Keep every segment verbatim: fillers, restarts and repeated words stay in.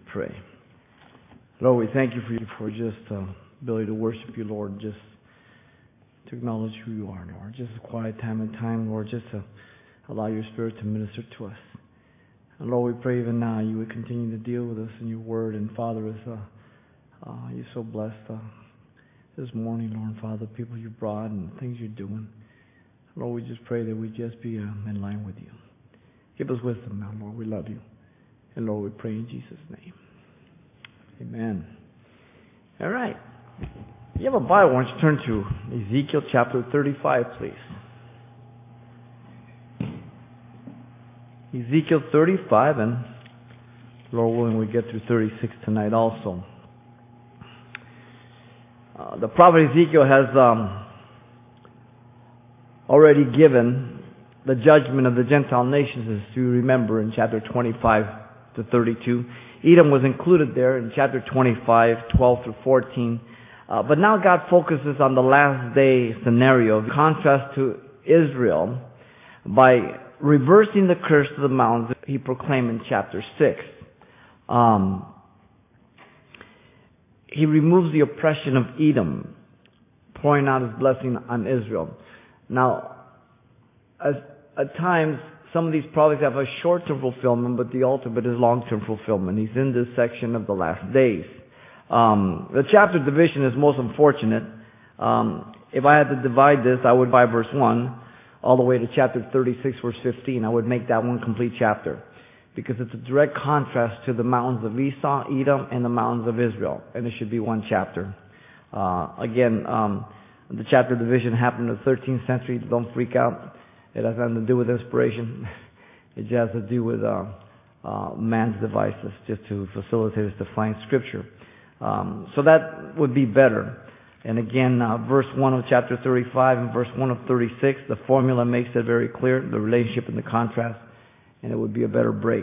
pray. Lord, we thank you for, you for just uh, ability to worship you, Lord, just to acknowledge who you are, Lord. Just a quiet time and time, Lord, just to allow your Spirit to minister to us. And Lord, we pray even now you would continue to deal with us in your word. And Father, as uh, uh, you're so blessed uh, this morning, Lord, and Father, the people you brought and the things you're doing. Lord, we just pray that we just be um, in line with you. Give us wisdom now, Lord. We love you. And Lord, we pray in Jesus' name. Amen. All right. If you have a Bible, why don't you turn to Ezekiel chapter thirty-five, please. Ezekiel thirty-five, and Lord willing, we get through thirty-six tonight also. Uh, the prophet Ezekiel has um, already given the judgment of the Gentile nations, as you remember, in chapter twenty-five to thirty-two. Edom was included there in chapter twenty-five, twelve through fourteen. Uh, but now God focuses on the last day scenario, in contrast to Israel, by reversing the curse of the mountains he proclaimed in chapter six. Um, he removes the oppression of Edom, pouring out his blessing on Israel. Now, as, at times, some of these prophets have a short-term fulfillment, but the ultimate is long-term fulfillment. He's in this section of the last days. Um, the chapter division is most unfortunate. Um, if I had to divide this, I would divide verse one all the way to chapter thirty-six, verse fifteen. I would make that one complete chapter, because it's a direct contrast to the mountains of Esau, Edom, and the mountains of Israel. And it should be one chapter. Uh, again, um, the chapter division happened in the thirteenth century. Don't freak out. It has nothing to do with inspiration. It just has to do with uh, uh, man's devices, just to facilitate us to find Scripture. Um, so that would be better. And again, uh, verse one of chapter thirty-five and verse one of thirty-six, the formula makes it very clear, the relationship and the contrast, and it would be a better break.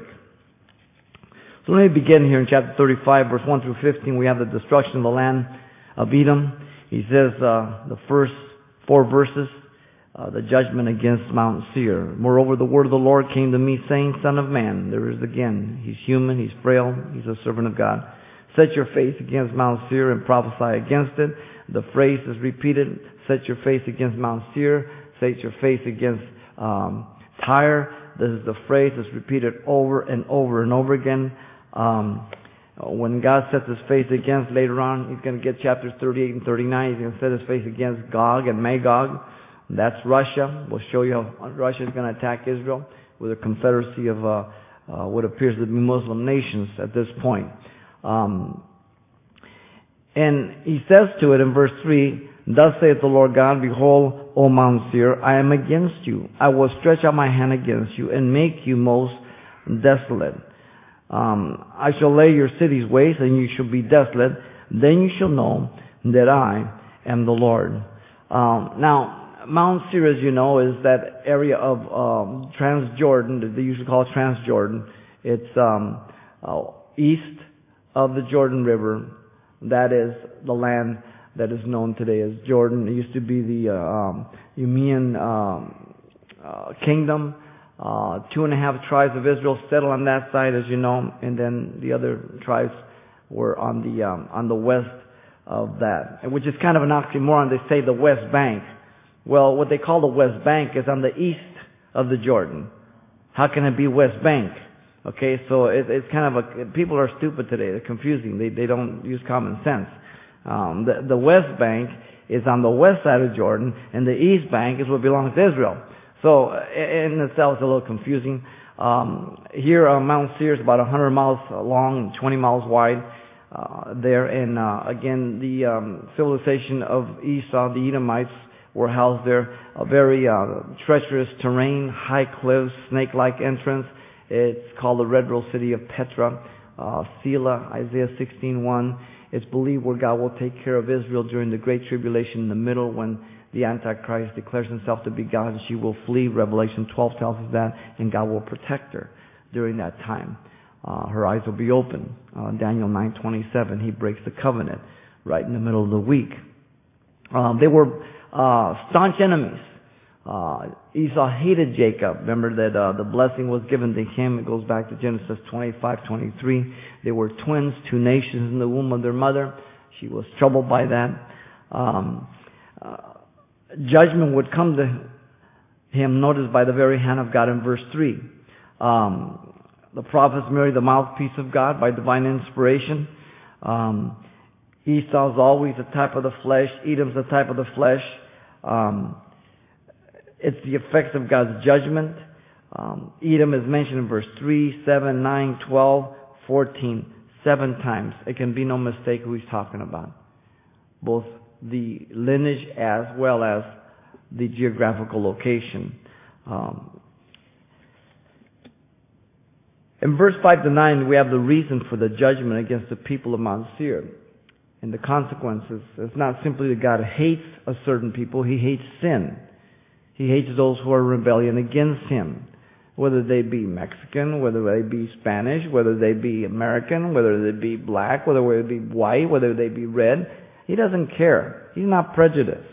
So let me begin here in chapter thirty-five, verse one through fifteen. We have the destruction of the land of Edom. He says uh, the first four verses, Uh, the judgment against Mount Seir. Moreover, the word of the Lord came to me, saying, Son of man, there is again, he's human, he's frail, he's a servant of God. Set your face against Mount Seir and prophesy against it. The phrase is repeated, set your face against Mount Seir, set your face against um, Tyre. This is the phrase that's repeated over and over and over again. Um, when God sets his face against, later on, he's going to get chapters thirty-eight and thirty-nine, he's going to set his face against Gog and Magog. That's Russia. We'll show you how Russia is going to attack Israel with a confederacy of uh, uh, what appears to be Muslim nations at this point. Um, and he says to it in verse three, Thus saith the Lord God, Behold, O Mount Seir, I am against you. I will stretch out my hand against you and make you most desolate. Um, I shall lay your cities waste, and you shall be desolate. Then you shall know that I am the Lord. Um, now, Mount Seir, as you know, is that area of um, Transjordan. They usually call it Transjordan. It's um, uh, east of the Jordan River. That is the land that is known today as Jordan. It used to be the uh, um, Umayyad um, uh, kingdom. Uh, two and a half tribes of Israel settled on that side, as you know, and then the other tribes were on the um, on the west of that, which is kind of an oxymoron. They say the West Bank. Well, what they call the West Bank is on the east of the Jordan. How can it be West Bank? Okay, so it, it's kind of a, people are stupid today. They're confusing. They they don't use common sense. Um, the, the West Bank is on the west side of Jordan, and the East Bank is what belongs to Israel. So in itself, it's a little confusing. Um, here, uh, Mount Seir is about one hundred miles long and twenty miles wide. Uh, there, and uh, again, the um, civilization of Esau, the Edomites, were housed there. A very uh, treacherous terrain, high cliffs, snake-like entrance. It's called the Red Rose City of Petra. Uh, Selah, Isaiah sixteen one. It's believed where God will take care of Israel during the Great Tribulation in the middle, when the Antichrist declares himself to be God and she will flee. Revelation twelve tells us that, and God will protect her during that time. Uh, her eyes will be open. Uh, Daniel nine twenty-seven, he breaks the covenant right in the middle of the week. Um, they were uh, staunch enemies Uh, Esau hated Jacob. Remember that uh, the blessing was given to him. It goes back to Genesis twenty-five, twenty-three. They were twins, two nations in the womb of their mother. She was troubled by that. Um, uh, judgment would come to him, notice, by the very hand of God in verse three. Um, the prophets marry the mouthpiece of God by divine inspiration. Um, Esau's always a type of the flesh. Edom's a type of the flesh. Um, it's the effects of God's judgment. Um, Edom is mentioned in verse three, seven, nine, twelve, fourteen, seven times. It can be no mistake who he's talking about. Both the lineage as well as the geographical location. Um, in verse five to nine, we have the reason for the judgment against the people of Mount Seir. And the consequences. It's not simply that God hates a certain people. He hates sin. He hates those who are rebellion against Him. Whether they be Mexican, whether they be Spanish, whether they be American, whether they be black, whether they be white, whether they be red. He doesn't care. He's not prejudiced.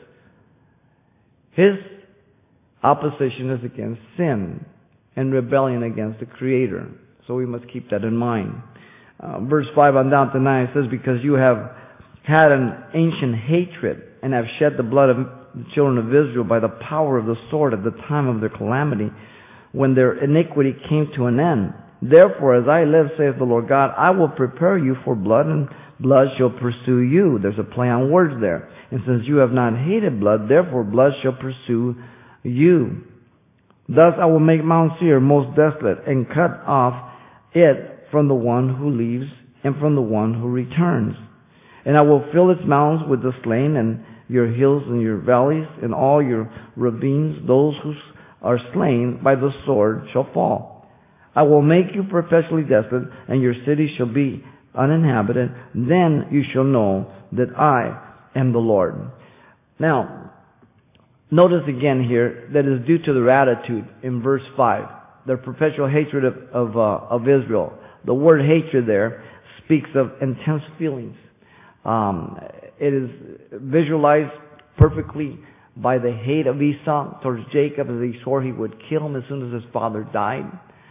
His opposition is against sin and rebellion against the Creator. So we must keep that in mind. Uh, verse five on down to nine, it says, because you have had an ancient hatred and have shed the blood of the children of Israel by the power of the sword at the time of their calamity, when their iniquity came to an end. Therefore, as I live, saith the Lord God, I will prepare you for blood, and blood shall pursue you. There's a play on words there. And since you have not hated blood, therefore blood shall pursue you. Thus I will make Mount Seir most desolate, and cut off it from the one who leaves and from the one who returns. And I will fill its mountains with the slain, and your hills and your valleys, and all your ravines. Those who are slain by the sword shall fall. I will make you perpetually desolate, and your cities shall be uninhabited. Then you shall know that I am the Lord. Now, notice again here that it is due to their attitude in verse five, their perpetual hatred of of, uh, of Israel. The word hatred there speaks of intense feelings. Um, it is visualized perfectly by the hate of Esau towards Jacob, as he swore he would kill him as soon as his father died.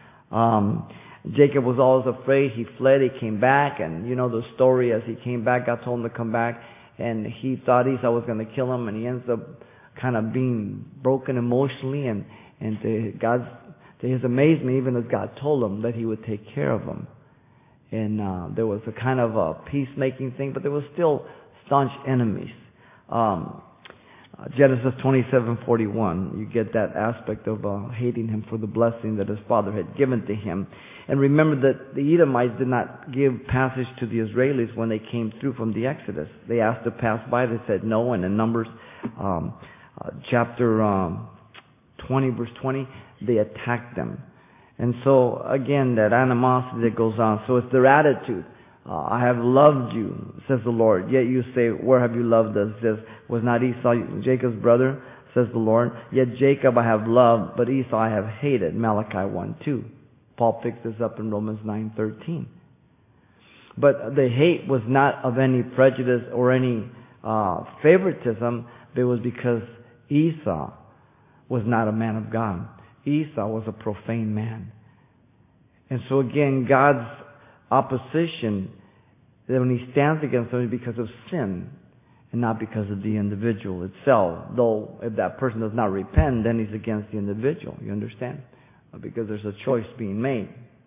Um, Jacob was always afraid. He fled. He came back, and you know the story. As he came back, God told him to come back, and he thought Esau was going to kill him, and he ends up kind of being broken emotionally, and and to God's to his amazement, even as God told him that He would take care of him. And uh, there was a kind of a peacemaking thing, but there was still staunch enemies. Um, uh, Genesis twenty-seven forty-one, you get that aspect of uh, hating him for the blessing that his father had given to him. And remember that the Edomites did not give passage to the Israelis when they came through from the Exodus. They asked to pass by. They said no. And in Numbers um, uh, chapter um, twenty, verse twenty, they attacked them. And so, again, that animosity that goes on. So it's their attitude. Uh, I have loved you, says the Lord. Yet you say, where have you loved us? It says, was not Esau Jacob's brother, says the Lord. Yet Jacob I have loved, but Esau I have hated. Malachi one two. Paul picks this up in Romans nine thirteen. But the hate was not of any prejudice or any uh, favoritism. It was because Esau was not a man of God. Esau was a profane man. And so again, God's opposition, that when He stands against them, is because of sin and not because of the individual itself. Though if that person does not repent, then he's against the individual. You understand? Because there's a choice being made.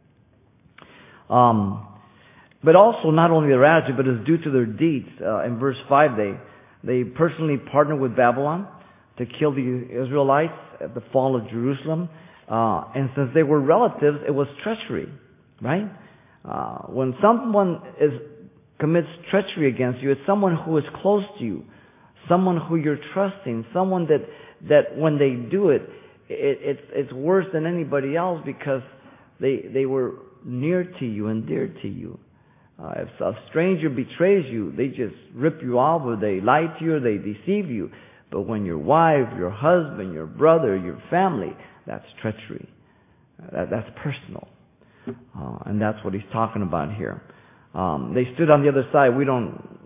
Um, but also not only their attitude, but it's due to their deeds. Uh, in verse five, they they personally partnered with Babylon to kill the Israelites at the fall of Jerusalem. Uh, and since they were relatives, it was treachery, right? Uh, when someone is commits treachery against you, it's someone who is close to you, someone who you're trusting, someone that, that when they do it, it it's, it's worse than anybody else because they, they were near to you and dear to you. Uh, if a stranger betrays you, they just rip you off, or they lie to you, or they deceive you. But when your wife, your husband, your brother, your family, that's treachery. That, that's personal. Uh, and that's what he's talking about here. Um, they stood on the other side. We don't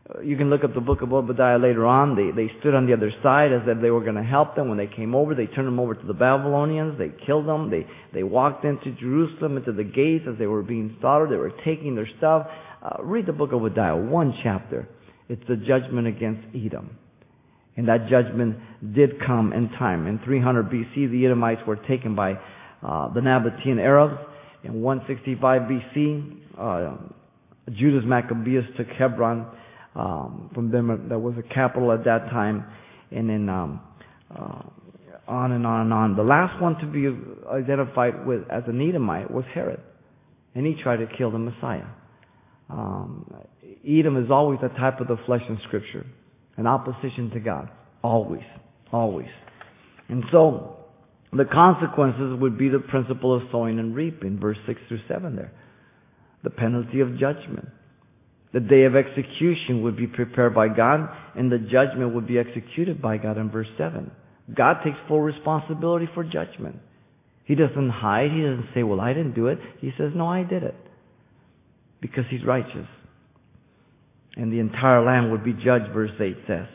You can look up the book of Obadiah later on. They, they stood on the other side as if they were going to help them. When they came over, they turned them over to the Babylonians. They killed them. They, they walked into Jerusalem, into the gates as they were being slaughtered. They were taking their stuff. Uh, read the book of Obadiah, one chapter. It's the judgment against Edom. And that judgment did come in time. In three hundred B C, the Edomites were taken by uh, the Nabatean Arabs. In one sixty-five B C, uh, Judas Maccabeus took Hebron um, from them. That was a capital at that time. And then um, uh, on and on and on. The last one to be identified with as an Edomite was Herod. And he tried to kill the Messiah. Um, Edom is always a type of the flesh in Scripture. An opposition to God. Always. Always. And so, the consequences would be the principle of sowing and reaping. Verse six through seven there. The penalty of judgment. The day of execution would be prepared by God, and the judgment would be executed by God in verse seven. God takes full responsibility for judgment. He doesn't hide. He doesn't say, well, I didn't do it. He says, no, I did it. Because He's righteous. And the entire land would be judged, verse eight says.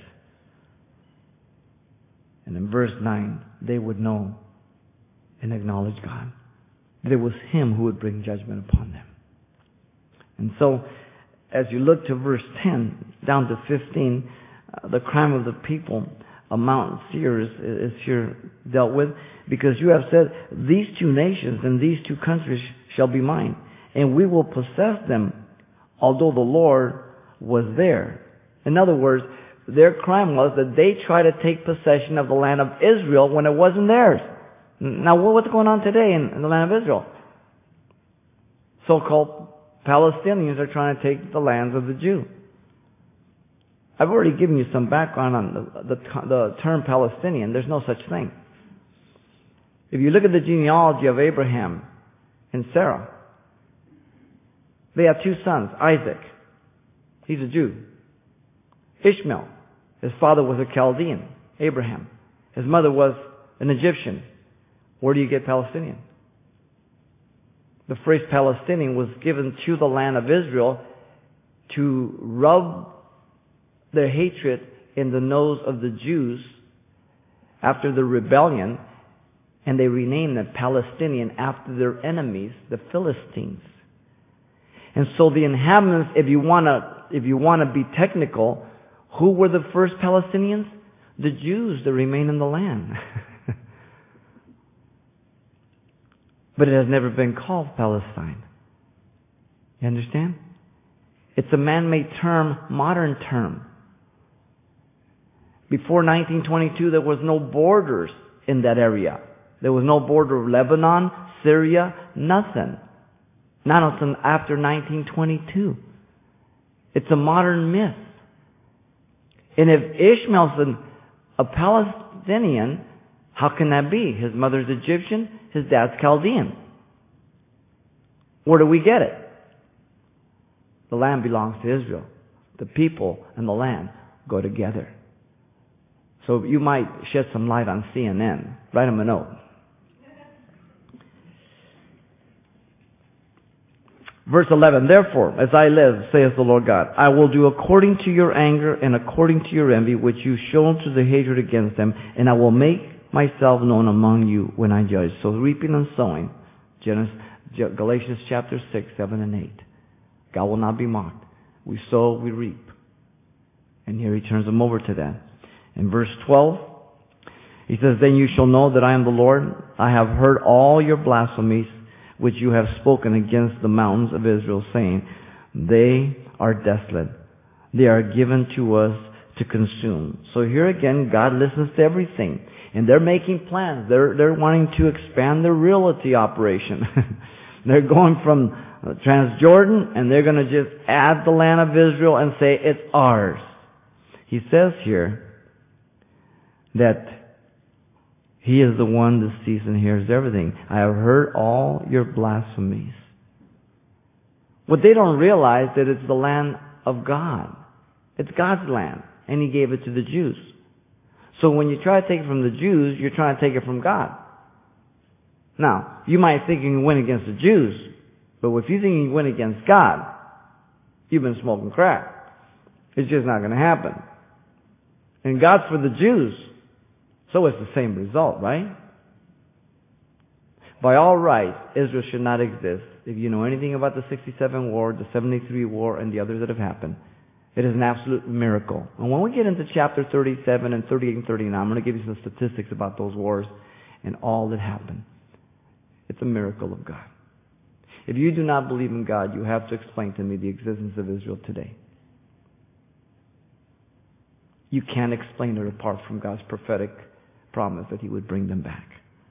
And in verse nine, they would know and acknowledge God. That it was Him who would bring judgment upon them. And so, as you look to verse ten, down to fifteen, uh, the crime of the people, a Mount Seir, is, is here dealt with. Because you have said, these two nations and these two countries shall be mine, and we will possess them, although the Lord was there. In other words, their crime was that they tried to take possession of the land of Israel when it wasn't theirs. Now, what's going on today in, in the land of Israel? So-called Palestinians are trying to take the lands of the Jew. I've already given you some background on the, the, the term Palestinian. There's no such thing. If you look at the genealogy of Abraham and Sarah, they have two sons, Isaac. He's a Jew. Ishmael, his father was a Chaldean, Abraham. His mother was an Egyptian. Where do you get Palestinian? The phrase Palestinian was given to the land of Israel to rub their hatred in the nose of the Jews after the rebellion, and they renamed them Palestinian after their enemies, the Philistines. And so the inhabitants, if you want to, if you want to be technical, who were the first Palestinians? The Jews that remain in the land. But it has never been called Palestine. You understand? It's a man-made term, modern term. Before nineteen twenty-two, there was no borders in that area. There was no border of Lebanon, Syria, nothing. Not until after nineteen twenty-two. It's a modern myth. And if Ishmael's an, a Palestinian, how can that be? His mother's Egyptian, his dad's Chaldean. Where do we get it? The land belongs to Israel. The people and the land go together. So you might shed some light on C N N. Write them a note. Verse eleven, therefore, as I live, saith the Lord God, I will do according to your anger and according to your envy, which you shown to the hatred against them, and I will make myself known among you when I judge. So reaping and sowing, Genesis, Galatians chapter six, seven, and eight. God will not be mocked. We sow, we reap. And here he turns them over to that. In verse twelve, he says, then you shall know that I am the Lord. I have heard all your blasphemies, which you have spoken against the mountains of Israel, saying, they are desolate. They are given to us to consume. So here again, God listens to everything. And they're making plans. They're, they're wanting to expand their realty operation. They're going from Transjordan, and they're going to just add the land of Israel and say, it's ours. He says here that He is the one that sees and hears everything. I have heard all your blasphemies. What they don't realize that it's the land of God. It's God's land. And He gave it to the Jews. So when you try to take it from the Jews, you're trying to take it from God. Now, you might think you can win against the Jews. But if you think you can win against God, you've been smoking crack. It's just not going to happen. And God's for the Jews. So it's the same result, right? By all rights, Israel should not exist. If you know anything about the sixty-seven war, the seventy-three war, and the others that have happened, it is an absolute miracle. And when we get into chapter thirty-seven and thirty-eight and thirty-nine, I'm going to give you some statistics about those wars and all that happened. It's a miracle of God. If you do not believe in God, you have to explain to me the existence of Israel today. You can't explain it apart from God's prophetic promise that He would bring them back.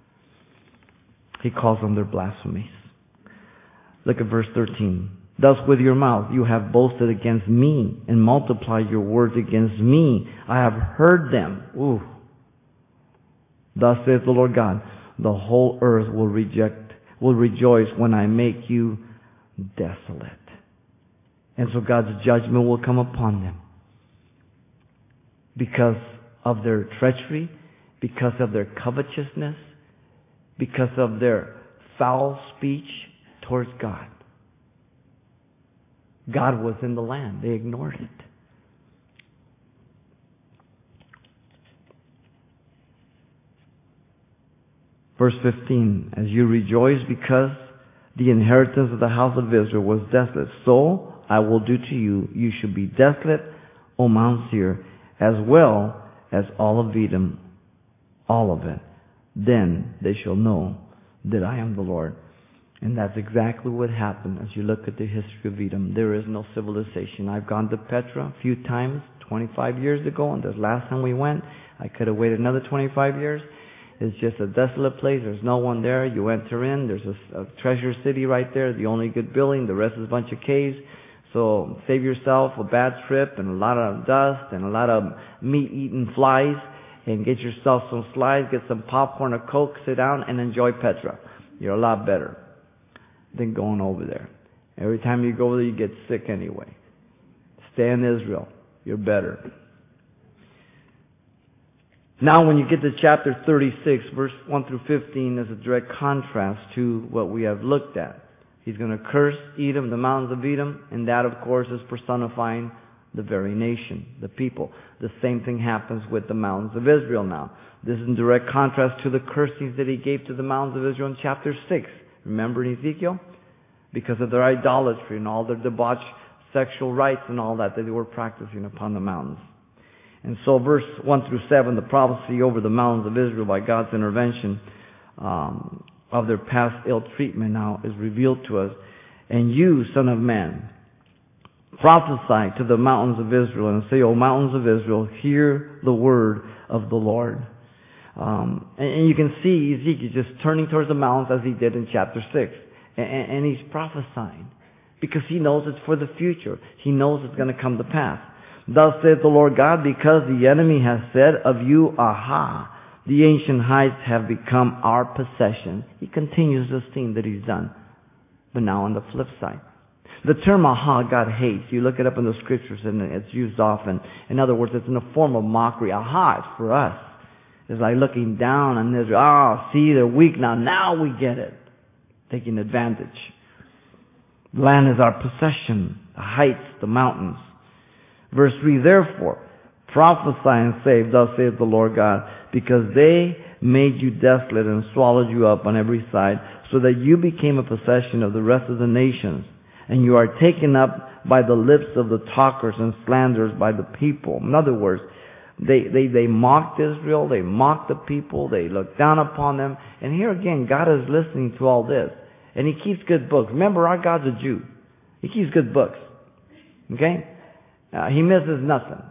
He calls them their blasphemies. Look at verse thirteen. Thus with your mouth you have boasted against me and multiplied your words against me. I have heard them. Ooh. Thus saith the Lord God, the whole earth will reject, will rejoice when I make you desolate. And so God's judgment will come upon them because of their treachery, because of their covetousness, because of their foul speech towards God. God was in the land. They ignored it. Verse fifteen, as you rejoice because the inheritance of the house of Israel was desolate, so I will do to you. You shall be desolate, O Mount Seir, as well as all of Edom, all of it. Then they shall know that I am the Lord. And that's exactly what happened as you look at the history of Edom. There is no civilization. I've gone to Petra a few times, twenty-five years ago, and the last time we went, I could have waited another twenty-five years. It's just a desolate place. There's no one there. You enter in. There's a, a treasure city right there, the only good building. The rest is a bunch of caves. So save yourself a bad trip and a lot of dust and a lot of meat-eating flies, and get yourself some slides, get some popcorn or Coke, sit down and enjoy Petra. You're a lot better than going over there. Every time you go there, you get sick anyway. Stay in Israel. You're better. Now when you get to chapter thirty-six, verse one through fifteen, is a direct contrast to what we have looked at. He's going to curse Edom, the mountains of Edom, and that, of course, is personifying the very nation, the people. The same thing happens with the mountains of Israel now. This is in direct contrast to the cursings that He gave to the mountains of Israel in chapter six. Remember in Ezekiel? Because of their idolatry and all their debauched sexual rites and all that that they were practicing upon the mountains. And so verse one through seven, the prophecy over the mountains of Israel by God's intervention um, of their past ill treatment now is revealed to us. And you, son of man, prophesy to the mountains of Israel and say, O mountains of Israel, hear the word of the Lord. Um, and, and you can see Ezekiel just turning towards the mountains as he did in chapter six. And, and he's prophesying because he knows it's for the future. He knows it's going to come to pass. Thus saith the Lord God, because the enemy has said of you, Aha, the ancient heights have become our possession. He continues this theme that he's done. But now on the flip side. The term aha, God hates. You look it up in the scriptures and it's used often. In other words, it's in a form of mockery. Aha, it's for us. It's like looking down on Israel. Ah, see, they're weak now. Now we get it. Taking advantage. The land is our possession. The heights, the mountains. Verse three, therefore, prophesy and say, thus saith the Lord God, because they made you desolate and swallowed you up on every side, so that you became a possession of the rest of the nations. And you are taken up by the lips of the talkers and slanderers by the people. In other words, they, they, they mocked Israel, they mocked the people, they looked down upon them. And here again, God is listening to all this. And He keeps good books. Remember, our God's a Jew. He keeps good books. Okay? Uh, he misses nothing.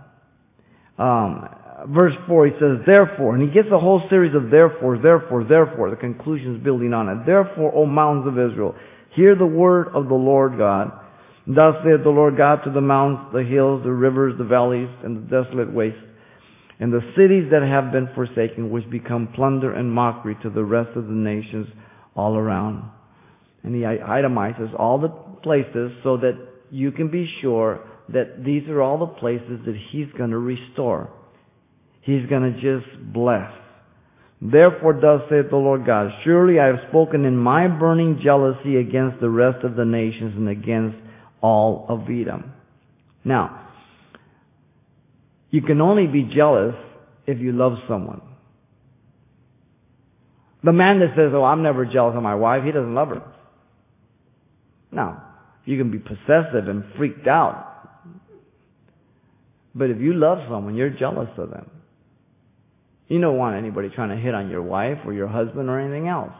Um, verse four, he says, therefore, and he gets a whole series of therefore, therefore, therefore, the conclusions building on it. Therefore, O mountains of Israel, hear the word of the Lord God. Thus saith the Lord God to the mountains, the hills, the rivers, the valleys, and the desolate wastes, and the cities that have been forsaken, which become plunder and mockery to the rest of the nations all around. And he itemizes all the places so that you can be sure that these are all the places that He's going to restore. He's going to just bless. Therefore thus saith the Lord God, surely I have spoken in my burning jealousy against the rest of the nations and against all of Edom. Now, You can only be jealous if you love someone. The man that says, oh, I'm never jealous of my wife, he doesn't love her. Now, you can be possessive and freaked out. But if you love someone, you're jealous of them. You don't want anybody trying to hit on your wife or your husband or anything else.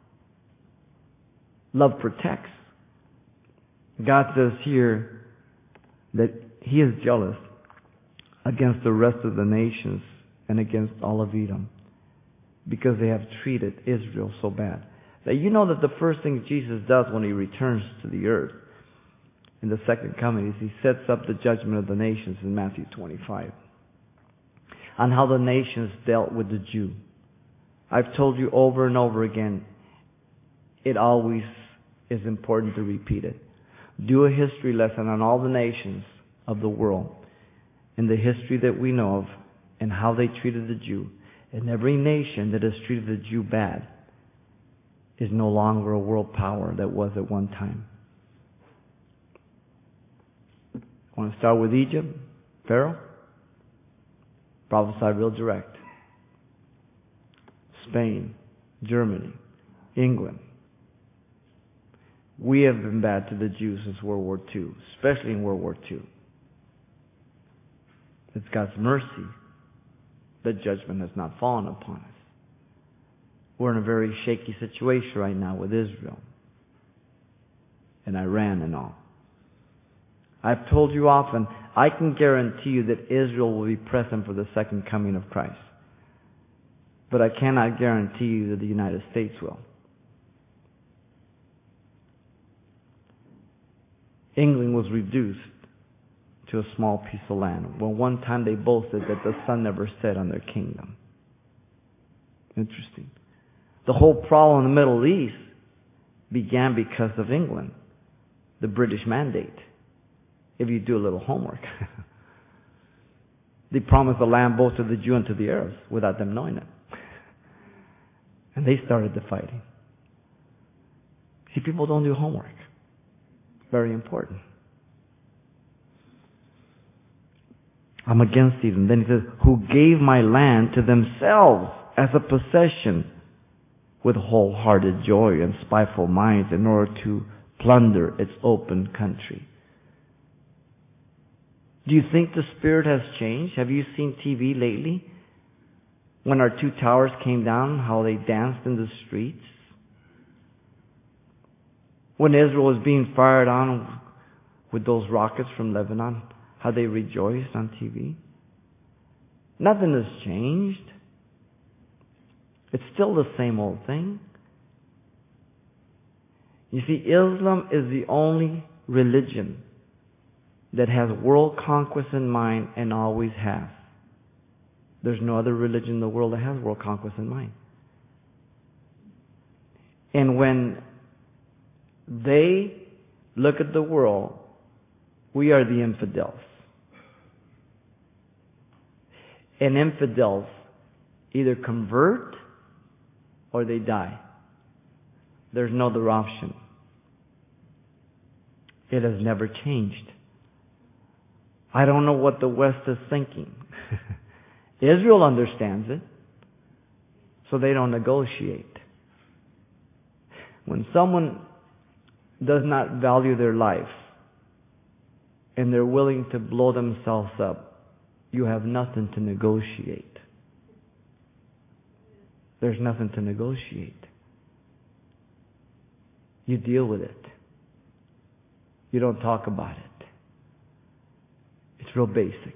Love protects. God says here that He is jealous against the rest of the nations and against all of Edom because they have treated Israel so bad. Now you know that the first thing Jesus does when He returns to the earth in the second coming is He sets up the judgment of the nations in Matthew twenty-five on how the nations dealt with the Jew. I've told you over and over again, it always is important to repeat it. Do a history lesson on all the nations of the world and the history that we know of and how they treated the Jew. And every nation that has treated the Jew bad is no longer a world power that was at one time. I want to start with Egypt, Pharaoh. Prophesy real direct. Spain, Germany, England. We have been bad to the Jews since World War Two, especially in World War Two. It's God's mercy that judgment has not fallen upon us. We're in a very shaky situation right now with Israel and Iran and all. I've told you often, I can guarantee you that Israel will be present for the second coming of Christ. But I cannot guarantee you that the United States will. England was reduced to a small piece of land. Well, one time they boasted that the sun never set on their kingdom. Interesting. The whole problem in the Middle East began because of England, the British mandate. If you do a little homework. They promised the land both to the Jew and to the Arabs without them knowing it. And they started the fighting. See, people don't do homework. Very important. I'm against Edom. Then he says, who gave my land to themselves as a possession with wholehearted joy and spiteful minds in order to plunder its open country. Do you think the spirit has changed? Have you seen T V lately? When our two towers came down, how they danced in the streets? When Israel was being fired on with those rockets from Lebanon, how they rejoiced on T V? Nothing has changed. It's still the same old thing. You see, Islam is the only religion that has world conquest in mind and always has. There's no other religion in the world that has world conquest in mind. And when they look at the world, we are the infidels. And infidels either convert or they die. There's no other option. It has never changed. I don't know what the West is thinking. Israel understands it, so they don't negotiate. When someone does not value their life and they're willing to blow themselves up, you have nothing to negotiate. There's nothing to negotiate. You deal with it. You don't talk about it. It's real basic.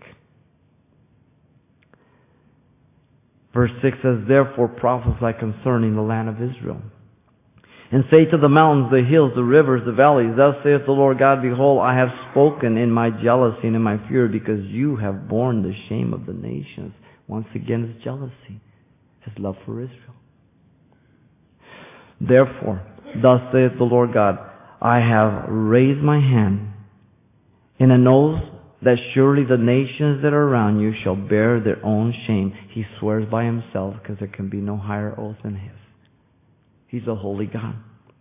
Verse six says, therefore prophesy concerning the land of Israel. And say to the mountains, the hills, the rivers, the valleys, thus saith the Lord God, behold, I have spoken in my jealousy and in my fury, because you have borne the shame of the nations. Once again, it's jealousy. His love for Israel. Therefore, thus saith the Lord God, I have raised my hand in an oath that surely the nations that are around you shall bear their own shame. He swears by himself because there can be no higher oath than his. He's a holy God.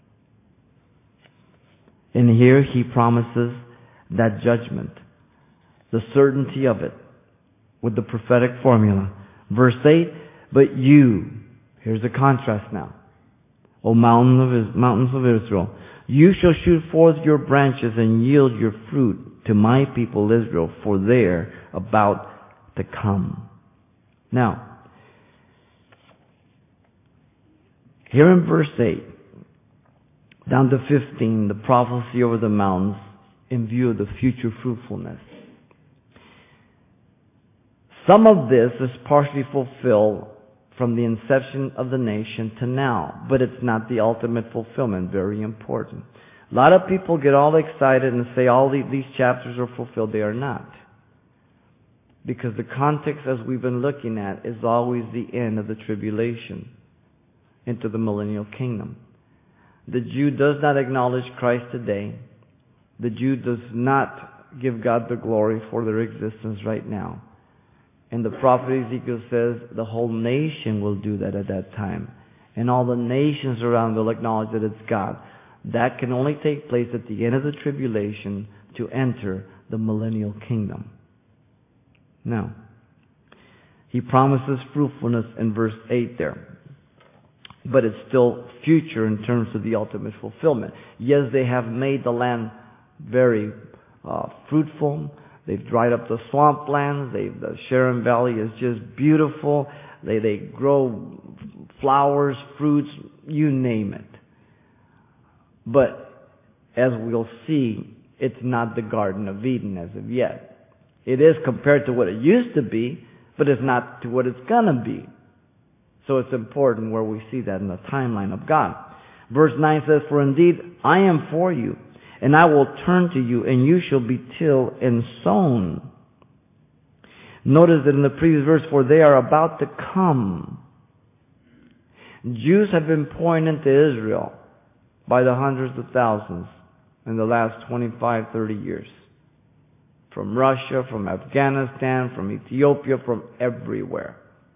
And here he promises that judgment, the certainty of it, with the prophetic formula. Verse eight, but you, here's the contrast now, O mountains of, Is- mountains of Israel, you shall shoot forth your branches and yield your fruit to my people Israel, for they're about to come. Now, here in verse eight, down to fifteen, the prophecy over the mountains in view of the future fruitfulness. Some of this is partially fulfilled from the inception of the nation to now, but it's not the ultimate fulfillment. Very important. A lot of people get all excited and say all the, these chapters are fulfilled. They are not. Because the context, as we've been looking at, is always the end of the tribulation into the millennial kingdom. The Jew does not acknowledge Christ today. The Jew does not give God the glory for their existence right now. And the prophet Ezekiel says the whole nation will do that at that time. And all the nations around will acknowledge that it's God. That can only take place at the end of the tribulation to enter the millennial kingdom. Now, he promises fruitfulness in verse eight there. But it's still future in terms of the ultimate fulfillment. Yes, they have made the land very uh, fruitful. They've dried up the swamplands. They, the Sharon Valley is just beautiful. They, they grow flowers, fruits, you name it. But as we'll see, it's not the Garden of Eden as of yet. It is compared to what it used to be, but it's not to what it's going to be. So it's important where we see that in the timeline of God. Verse nine says, for indeed I am for you, and I will turn to you, and you shall be tilled and sown. Notice that in the previous verse, for they are about to come. Jews have been pouring into Israel by the hundreds of thousands in the last twenty-five, thirty years. From Russia, from Afghanistan, from Ethiopia, from everywhere.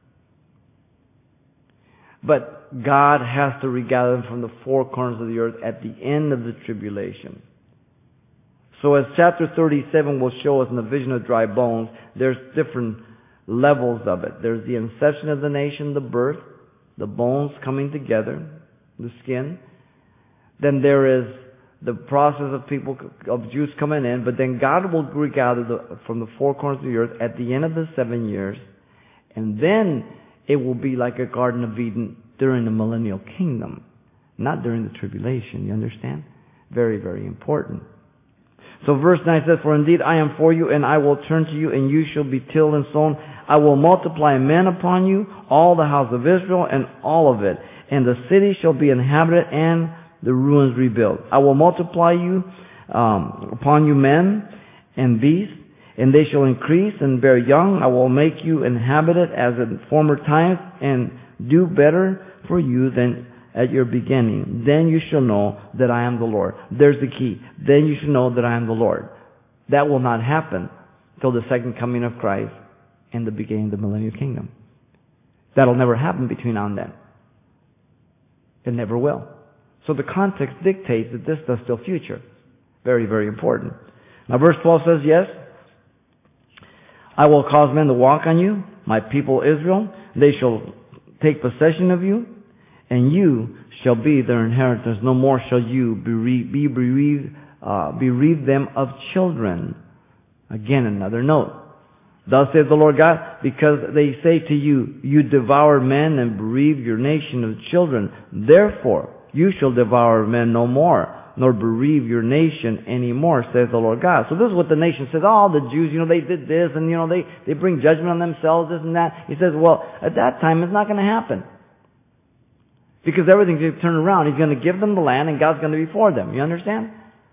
But God has to regather them from the four corners of the earth at the end of the tribulation. So as chapter thirty-seven will show us in the vision of dry bones, there's different levels of it. There's the inception of the nation, the birth, the bones coming together, the skin. Then there is the process of people, of Jews coming in, but then God will regather the, from the four corners of the earth at the end of the seven years, and then it will be like a Garden of Eden during the millennial kingdom, not during the tribulation. You understand? Very, very important. So verse nine says, for indeed I am for you, and I will turn to you, and you shall be tilled and sown. I will multiply men upon you, all the house of Israel, and all of it. And the city shall be inhabited, and the ruins rebuilt. I will multiply you um, upon you men and beasts, and they shall increase and bear young. I will make you inhabited as in former times, and do better for you than at your beginning. Then you shall know that I am the Lord. There's the key. Then you shall know that I am the Lord. That will not happen till the second coming of Christ and the beginning of the millennial kingdom. That'll never happen between now and then. It never will. So the context dictates that this is still future. Very, very important. Now verse twelve says, yes, I will cause men to walk on you, my people Israel. They shall take possession of you, and you shall be their inheritance. No more shall you bereave, be bereaved, uh, bereave them of children. Again, another note. Thus saith the Lord God, because they say to you, you devour men and bereave your nation of children. Therefore, you shall devour men no more, nor bereave your nation anymore, says the Lord God. So this is what the nation says. Oh, the Jews, you know, they did this, and, you know, they, they bring judgment on themselves, this and that. He says, well, at that time, it's not going to happen. Because everything's going to turn around. He's going to give them the land, and God's going to be for them. You understand?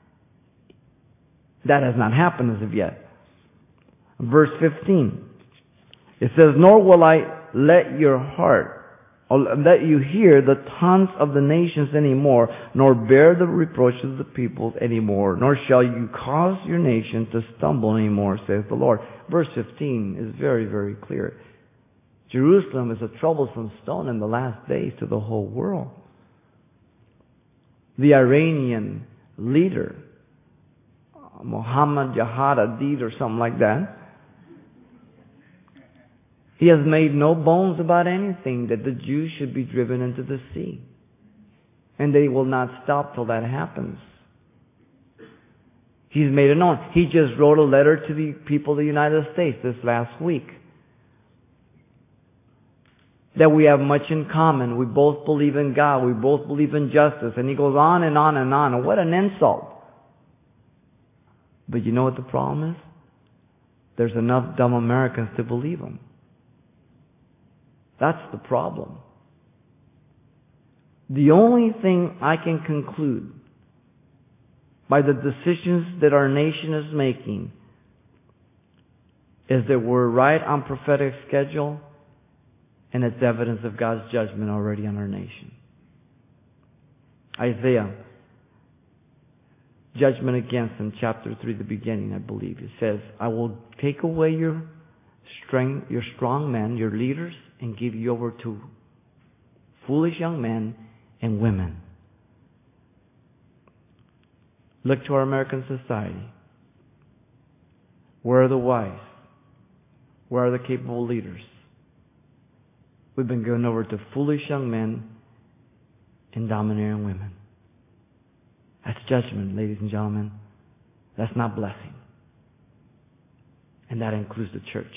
That has not happened as of yet. Verse fifteen. It says, nor will I let your heart, or let you hear the taunts of the nations anymore, nor bear the reproaches of the peoples anymore, nor shall you cause your nation to stumble anymore, says the Lord. Verse fifteen is very, very clear. Jerusalem is a troublesome stone in the last days to the whole world. The Iranian leader, Muhammad Jihad Adid or something like that, He has made no bones about anything, that the Jews should be driven into the sea. And they will not stop till that happens. He's made it known. He just wrote a letter to the people of the United States this last week. That we have much in common. We both believe in God. We both believe in justice. And he goes on and on and on. And what an insult. But you know what the problem is? There's enough dumb Americans to believe him. That's the problem. The only thing I can conclude by the decisions that our nation is making is that we're right on prophetic schedule, and it's evidence of God's judgment already on our nation. Isaiah, judgment against him, chapter three, the beginning, I believe. It says, I will take away your strength, your strong men, your leaders, and give you over to foolish young men and women. Look to our American society. Where are the wise? Where are the capable leaders? We've been given over to foolish young men and domineering women. That's judgment, ladies and gentlemen. That's not blessing. And that includes the church.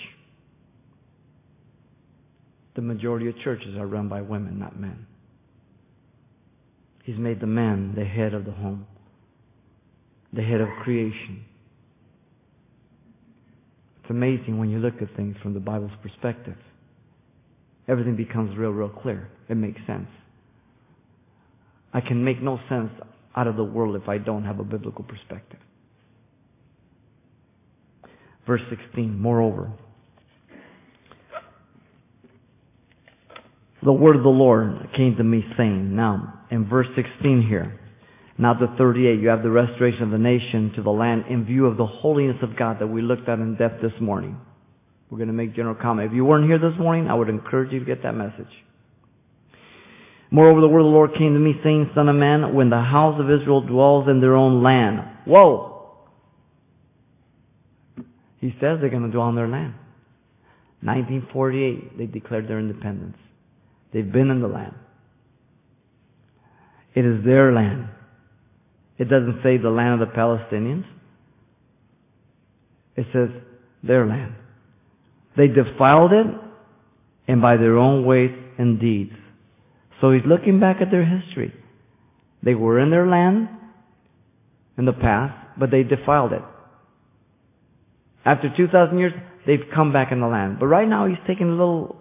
The majority of churches are run by women, not men. He's made the man the head of the home, the head of creation. It's amazing when you look at things from the Bible's perspective. Everything becomes real, real clear. It makes sense. I can make no sense out of the world if I don't have a biblical perspective. Verse sixteen, moreover, the word of the Lord came to me saying, now, in verse sixteen here, now to thirty-eight, you have the restoration of the nation to the land in view of the holiness of God that we looked at in depth this morning. We're going to make general comment. If you weren't here this morning, I would encourage you to get that message. Moreover, the word of the Lord came to me saying, Son of man, when the house of Israel dwells in their own land. Whoa! He says they're going to dwell in their land. nineteen forty-eight, they declared their independence. They've been in the land. It is their land. It doesn't say the land of the Palestinians. It says their land. They defiled it, and by their own ways and deeds. So he's looking back at their history. They were in their land in the past, but they defiled it. After two thousand years, they've come back in the land. But right now he's taking a little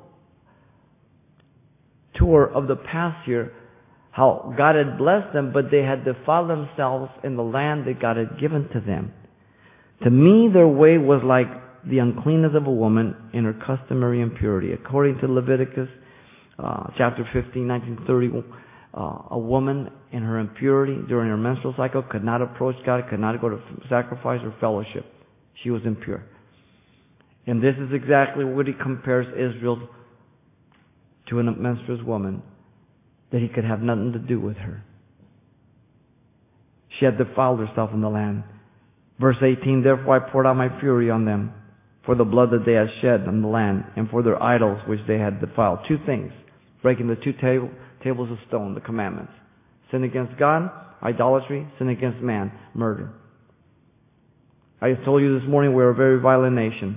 tour of the past here, how God had blessed them, but they had defiled themselves in the land that God had given to them. To me, their way was like the uncleanness of a woman in her customary impurity. According to Leviticus uh, chapter fifteen, nineteen thirty, uh, a woman in her impurity during her menstrual cycle could not approach God, could not go to sacrifice or fellowship. She was impure. And this is exactly what he compares Israel to, a menstruous woman, that he could have nothing to do with her. She had defiled herself in the land. Verse eighteen, therefore I poured out my fury on them for the blood that they had shed on the land, and for their idols which they had defiled. Two things. Breaking the two table, tables of stone, the commandments. Sin against God, idolatry. Sin against man, murder. I told you this morning we're a very violent nation.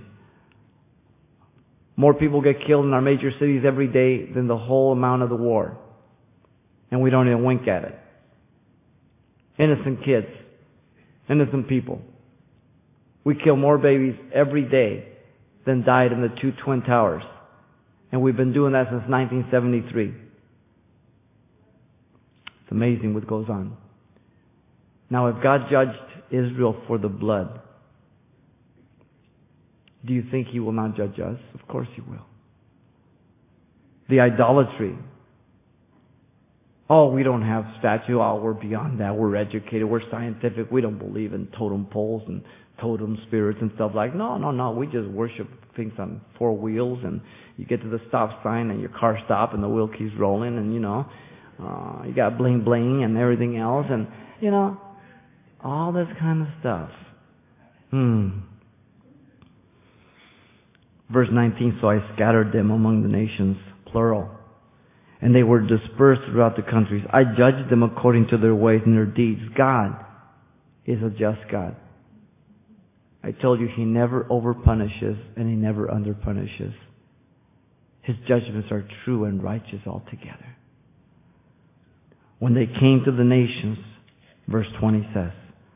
More people get killed in our major cities every day than the whole amount of the war. And we don't even wink at it. Innocent kids. Innocent people. We kill more babies every day than died in the two Twin Towers. And we've been doing that since nineteen seventy-three. It's amazing what goes on. Now, if God judged Israel for the blood, do you think He will not judge us? Of course He will. The idolatry. Oh, we don't have statue. Oh, we're beyond that. We're educated. We're scientific. We don't believe in totem poles and totem spirits and stuff like. No, no, no. We just worship things on four wheels, and you get to the stop sign and your car stops and the wheel keeps rolling, and you know, uh, you got bling bling and everything else, and you know, all this kind of stuff. Hmm. Verse nineteen, so I scattered them among the nations, plural, and they were dispersed throughout the countries. I judged them according to their ways and their deeds. God is a just God. I told you He never overpunishes and He never underpunishes. His judgments are true and righteous altogether. When they came to the nations, verse twenty says,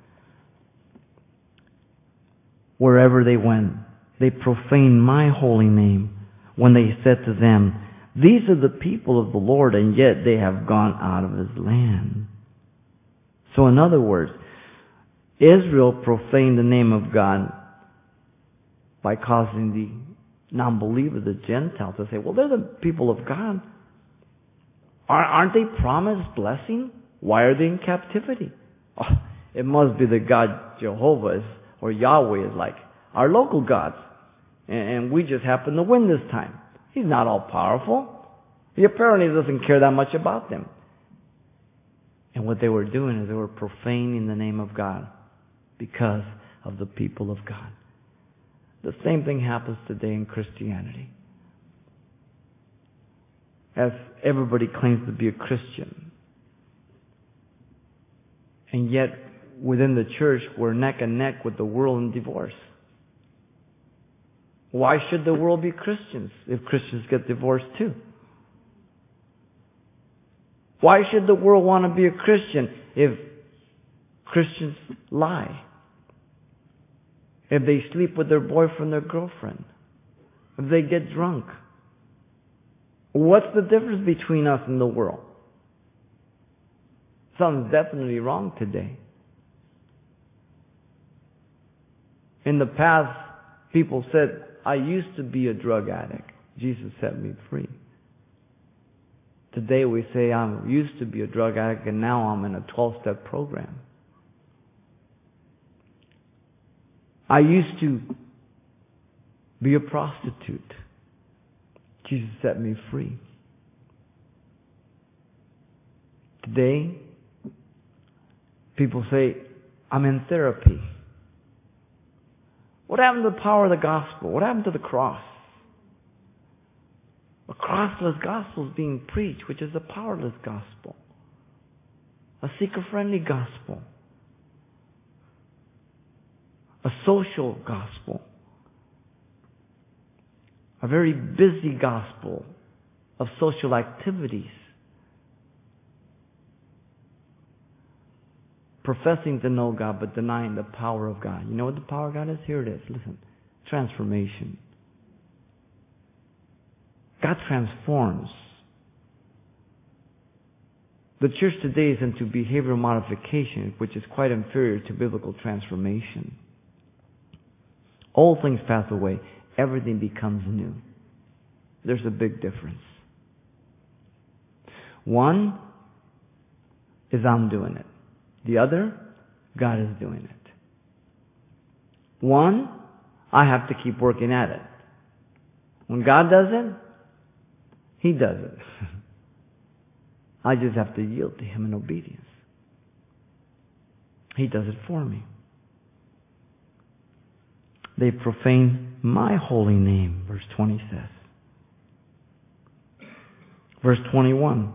wherever they went, they profaned my holy name when they said to them, these are the people of the Lord, and yet they have gone out of His land. So in other words, Israel profaned the name of God by causing the non-believer, the Gentile, to say, well, they're the people of God. Aren't they promised blessing? Why are they in captivity? Oh, it must be that God, Jehovah, is, or Yahweh is like our local gods. And we just happen to win this time. He's not all powerful. He apparently doesn't care that much about them. And what they were doing is they were profaning the name of God because of the people of God. The same thing happens today in Christianity. As everybody claims to be a Christian. And yet, within the church, we're neck and neck with the world in divorce. Why should the world be Christians if Christians get divorced too? Why should the world want to be a Christian if Christians lie? If they sleep with their boyfriend or girlfriend? If they get drunk? What's the difference between us and the world? Something's definitely wrong today. In the past, people said, I used to be a drug addict. Jesus set me free. Today we say, I used to be a drug addict and now I'm in a twelve-step program. I used to be a prostitute. Jesus set me free. Today, people say, I'm in therapy. What happened to the power of the gospel? What happened to the cross? A crossless gospel is being preached, which is a powerless gospel. A seeker-friendly gospel. A social gospel. A very busy gospel of social activities. Professing to know God, but denying the power of God. You know what the power of God is? Here it is. Listen. Transformation. God transforms. The church today is into behavioral modification, which is quite inferior to biblical transformation. Old things pass away. Everything becomes new. There's a big difference. One is I'm doing it. The other, God is doing it. One, I have to keep working at it. When God does it, He does it. I just have to yield to Him in obedience. He does it for me. They profane my holy name, verse twenty says. Verse twenty-one.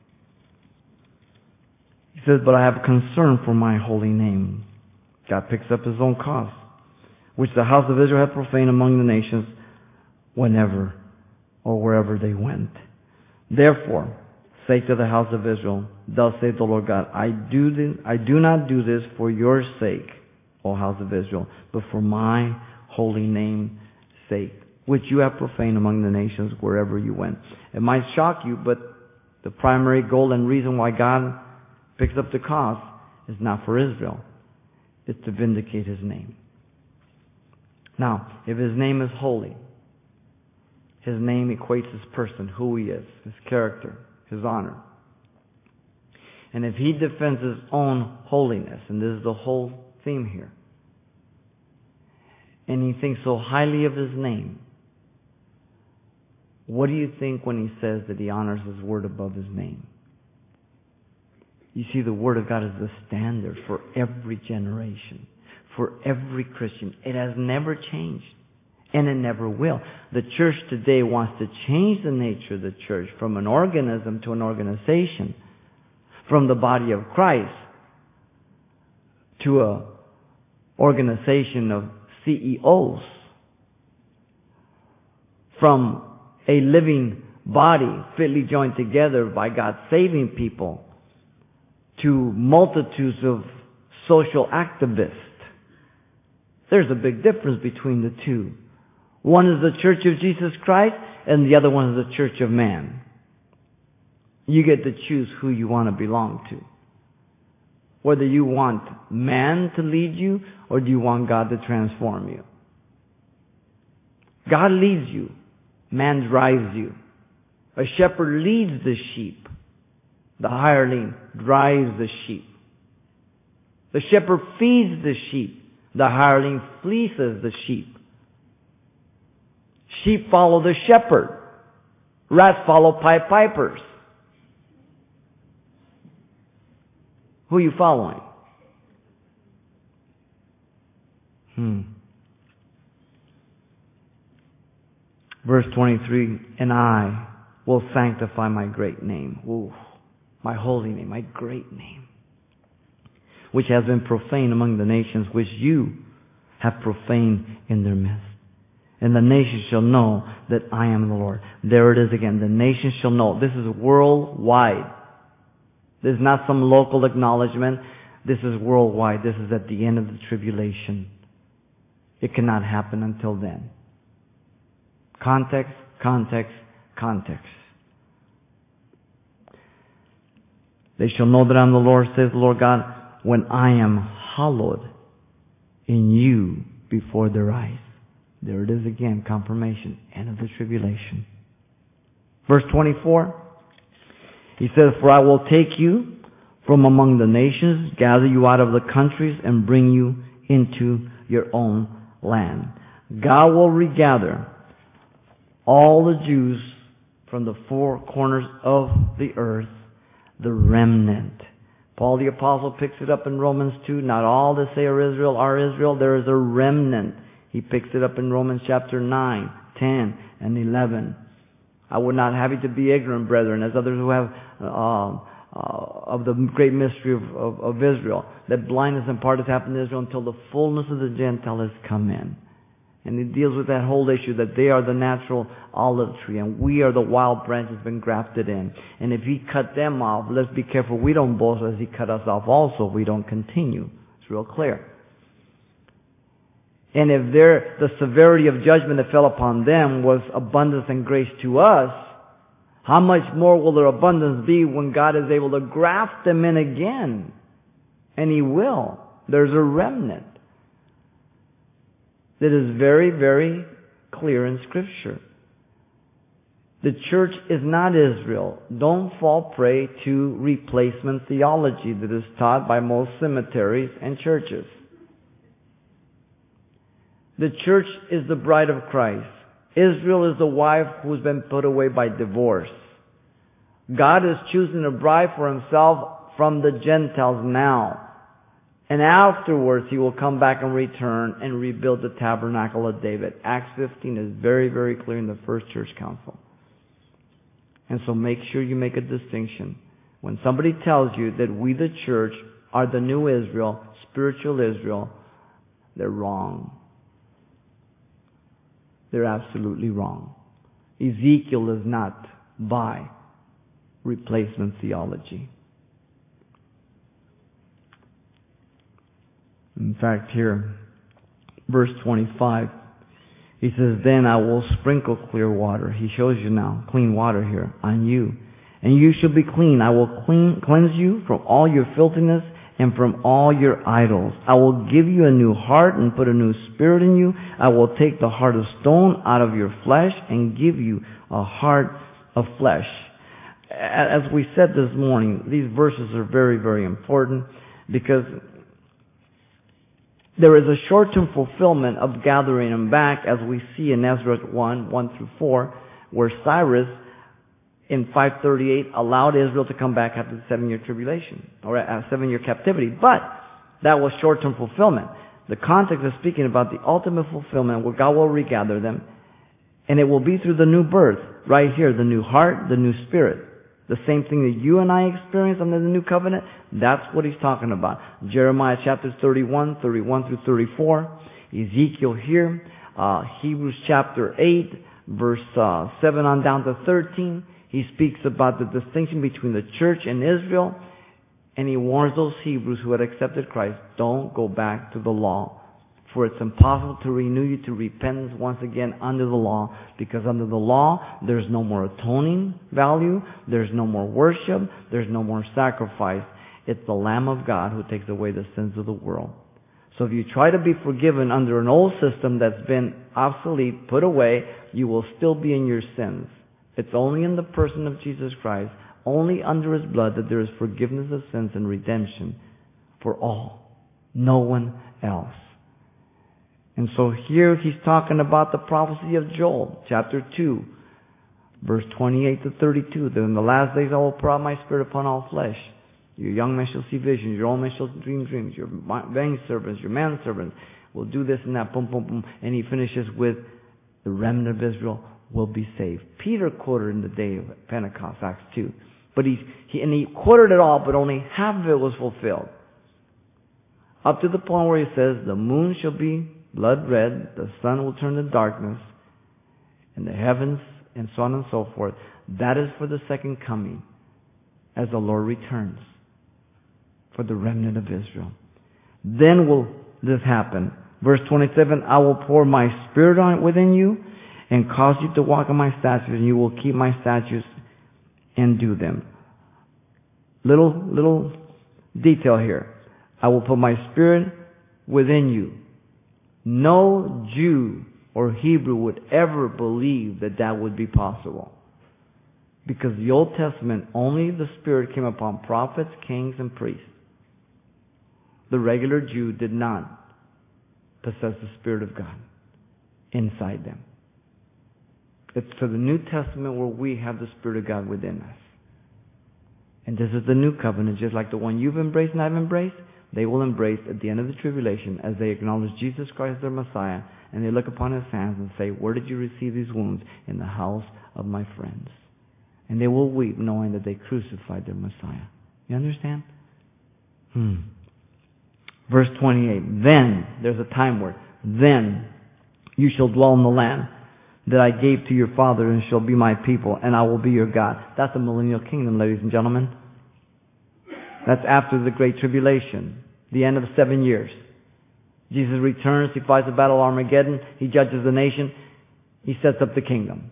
He says, but I have concern for my holy name. God picks up His own cause, which the house of Israel had profaned among the nations whenever or wherever they went. Therefore, say to the house of Israel, thus saith the Lord God, I do this, I do not do this for your sake, O house of Israel, but for my holy name's sake, which you have profaned among the nations wherever you went. It might shock you, but the primary goal and reason why God picks up the cause is not for Israel. It's to vindicate His name. Now, if His name is holy, His name equates His person, who He is, His character, His honor. And if He defends His own holiness, and this is the whole theme here, and He thinks so highly of His name, what do you think when He says that He honors His word above His name? You see, the Word of God is the standard for every generation, for every Christian. It has never changed. and it never will. The church today wants to change the nature of the church from an organism to an organization, from the body of Christ to a organization of C E Os, from a living body fitly joined together by God saving people to multitudes of social activists. There's a big difference between the two. One is the Church of Jesus Christ and the other one is the Church of man. You get to choose who you want to belong to. Whether you want man to lead you or do you want God to transform you. God leads you. Man drives you. A shepherd leads the sheep. The hireling drives the sheep. The shepherd feeds the sheep. The hireling fleeces the sheep. Sheep follow the shepherd. Rats follow pipe pipers. Who are you following? Hmm. Verse twenty-three, and I will sanctify my great name. Ooh, my holy name, my great name, which has been profaned among the nations, which you have profaned in their midst. And the nations shall know that I am the Lord. There it is again. The nations shall know. This is worldwide. This is not some local acknowledgement. This is worldwide. This is at the end of the tribulation. It cannot happen until then. Context, context, context. They shall know that I am the Lord, says the Lord God, when I am hallowed in you before their eyes. There it is again, confirmation, end of the tribulation. Verse twenty-four, he says, for I will take you from among the nations, gather you out of the countries, and bring you into your own land. God will regather all the Jews from the four corners of the earth, the remnant. Paul the Apostle picks it up in Romans two. Not all that say are Israel are Israel. There is a remnant. He picks it up in Romans chapter nine, ten, and eleven. I would not have you to be ignorant, brethren, as others who have uh, uh, of the great mystery of, of, of Israel, that blindness in part has happened in Israel until the fullness of the Gentile has come in. And he deals with that whole issue that they are the natural olive tree and we are the wild branch that's been grafted in. And if he cut them off, let's be careful we don't boast as he cut us off also. We don't continue. It's real clear. And if there, the severity of judgment that fell upon them was abundance and grace to us, how much more will their abundance be when God is able to graft them in again? And he will. There's a remnant that is very, very clear in Scripture. The church is not Israel. Don't fall prey to replacement theology that is taught by most cemeteries and churches. The church is the bride of Christ. Israel is the wife who's been put away by divorce. God is choosing a bride for himself from the Gentiles now. And afterwards he will come back and return and rebuild the tabernacle of David. Acts fifteen is very, very clear in the first church council. And so make sure you make a distinction. When somebody tells you that we the church are the new Israel, spiritual Israel, they're wrong. They're absolutely wrong. Ezekiel is not by replacement theology. In fact, here, verse twenty-five, he says, then I will sprinkle clear water. He shows you now, clean water here, on you. And you shall be clean. I will clean, cleanse you from all your filthiness and from all your idols. I will give you a new heart and put a new spirit in you. I will take the heart of stone out of your flesh and give you a heart of flesh. As we said this morning, these verses are very, very important because there is a short-term fulfillment of gathering them back, as we see in Ezra one, one through four, where Cyrus in five thirty-eight allowed Israel to come back after the seven-year tribulation, or a seven-year captivity. But that was short-term fulfillment. The context is speaking about the ultimate fulfillment where God will regather them. And it will be through the new birth. Right here, the new heart, the new spirit. The same thing that you and I experience under the new covenant. That's what he's talking about. Jeremiah chapters thirty-one, thirty-one through thirty-four. Ezekiel here. Uh, Hebrews chapter eight, verse uh, seven on down to thirteen. He speaks about the distinction between the church and Israel. And he warns those Hebrews who had accepted Christ, don't go back to the law. For it's impossible to renew you to repentance once again under the law. Because under the law, there's no more atoning value. There's no more worship. There's no more sacrifice. It's the Lamb of God who takes away the sins of the world. So if you try to be forgiven under an old system that's been obsolete, put away, you will still be in your sins. It's only in the person of Jesus Christ, only under His blood, that there is forgiveness of sins and redemption for all. No one else. And so here he's talking about the prophecy of Joel, chapter two, verse twenty-eight to thirty-two. That in the last days I will pour out my spirit upon all flesh. Your young men shall see visions, your old men shall dream dreams, your maid servants, your manservants will do this and that, boom, boom, boom. And he finishes with, the remnant of Israel will be saved. Peter quoted in the day of Pentecost, Acts two. But he, he, and he quoted it all, but only half of it was fulfilled. Up to the point where he says, the moon shall be blood red, the sun will turn to darkness, and the heavens, and so on and so forth. That is for the second coming, as the Lord returns, for the remnant of Israel. Then will this happen. Verse twenty-seven, I will pour my spirit on within you, and cause you to walk in my statutes, and you will keep my statutes and do them. Little, little detail here. I will put my spirit within you. No Jew or Hebrew would ever believe that that would be possible. Because the Old Testament, only the Spirit came upon prophets, kings, and priests. The regular Jew did not possess the Spirit of God inside them. It's for the New Testament where we have the Spirit of God within us. And this is the new covenant, just like the one you've embraced and I've embraced. They will embrace at the end of the tribulation as they acknowledge Jesus Christ their Messiah, and they look upon His hands and say, where did you receive these wounds? In the house of my friends. And they will weep knowing that they crucified their Messiah. You understand? Hmm. Verse twenty-eight. Then, there's a time word. Then you shall dwell in the land that I gave to your father, and shall be my people, and I will be your God. That's the millennial kingdom, ladies and gentlemen. That's after the Great Tribulation, the end of seven years. Jesus returns, He fights the battle of Armageddon, He judges the nation, He sets up the kingdom.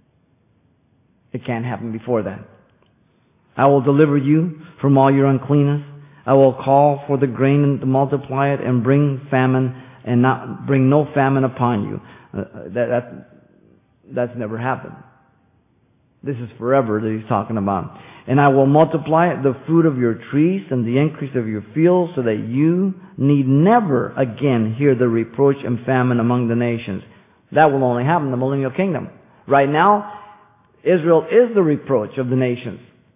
It can't happen before that. I will deliver you from all your uncleanness. I will call for the grain to multiply it, and bring famine, and not bring no famine upon you. Uh, that, that that's never happened. This is forever that He's talking about. And I will multiply the fruit of your trees and the increase of your fields, so that you need never again hear the reproach and famine among the nations. That will only happen in the millennial kingdom. Right now, Israel is the reproach of the nations.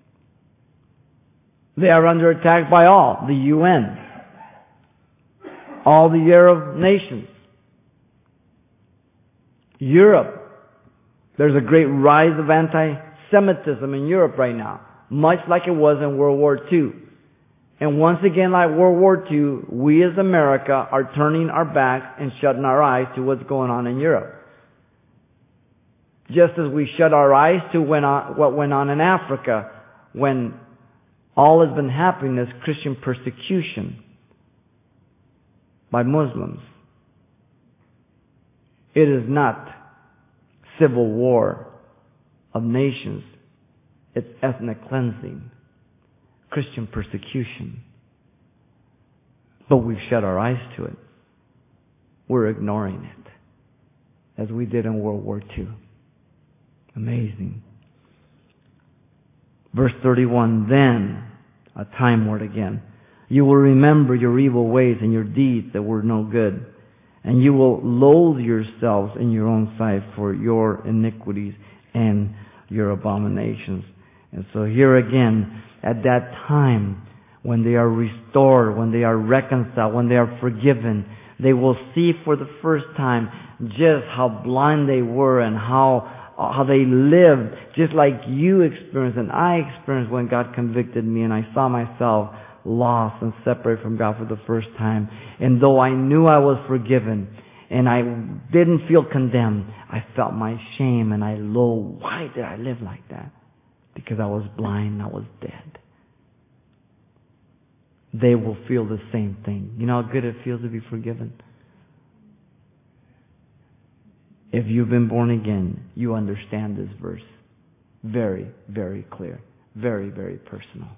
They are under attack by all, the U N, all the Arab nations, Europe. There's a great rise of anti-Semitism in Europe right now, much like it was in World War Two. And once again, like World War Two, we as America are turning our backs and shutting our eyes to what's going on in Europe. Just as we shut our eyes to what went on in Africa, when all has been happening is Christian persecution by Muslims. It is not civil war of nations. It's ethnic cleansing, Christian persecution. But we've shut our eyes to it. We're ignoring it, as we did in World War Two. Amazing. Verse thirty-one, then, a time word again. You will remember your evil ways and your deeds that were no good. And you will loathe yourselves in your own sight for your iniquities and your abominations. And so here again, at that time, when they are restored, when they are reconciled, when they are forgiven, they will see for the first time just how blind they were and how how they lived, just like you experienced and I experienced when God convicted me and I saw myself lost and separated from God for the first time. And though I knew I was forgiven and I didn't feel condemned, I felt my shame and I, Lord, why did I live like that? Because I was blind and I was dead. They will feel the same thing. You know how good it feels to be forgiven? If you've been born again, you understand this verse. Very, very clear. Very, very personal.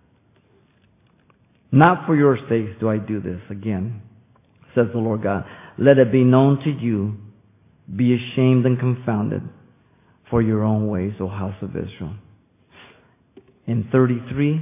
Not for your sakes do I do this. Again, says the Lord God. Let it be known to you, be ashamed and confounded for your own ways, O house of Israel. In thirty-three,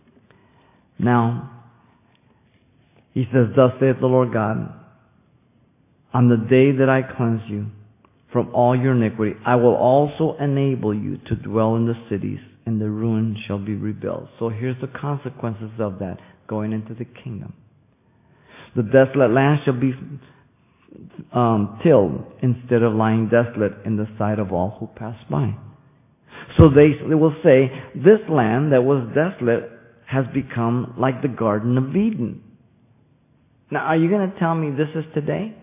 now, he says, thus saith the Lord God, on the day that I cleanse you from all your iniquity, I will also enable you to dwell in the cities, and the ruin shall be rebuilt. So here's the consequences of that going into the kingdom. The desolate land shall be um, tilled instead of lying desolate in the sight of all who pass by. So they, they will say, this land that was desolate has become like the Garden of Eden. Now, are you going to tell me this is today?